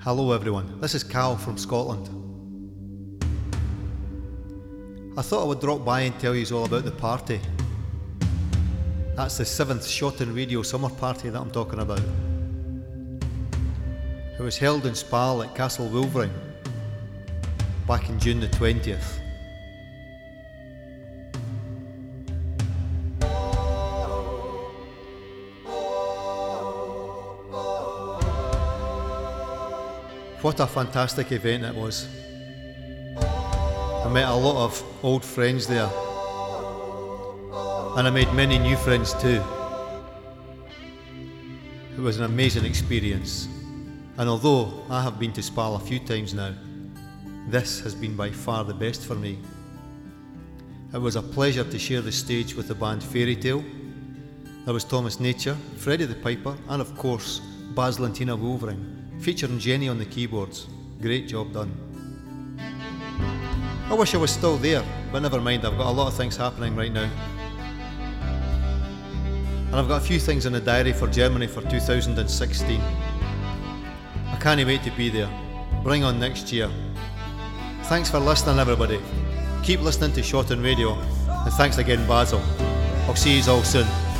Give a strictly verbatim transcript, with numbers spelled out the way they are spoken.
Hello everyone, this is Cal from Scotland. I thought I would drop by and tell you all about the party. That's the seventh Shotton Radio Summer Party that I'm talking about. It was held in Spal at Castle Wolverine back in June the twentieth. What a fantastic event it was. I met a lot of old friends there, and I made many new friends too. It was an amazing experience, and although I have been to Spal a few times now, this has been by far the best for me. It was a pleasure to share the stage with the band Fairy Tale. There was Thomas Nature, Freddie the Piper, and of course Baz Lantina Wolverine, featuring Jenny on the keyboards. Great job done. I wish I was still there, but never mind, I've got a lot of things happening right now. And I've got a few things in the diary for Germany for two thousand sixteen. I can't wait to be there. Bring on next year. Thanks for listening everybody. Keep listening to Shotton Radio, and thanks again Basil. I'll see you all soon.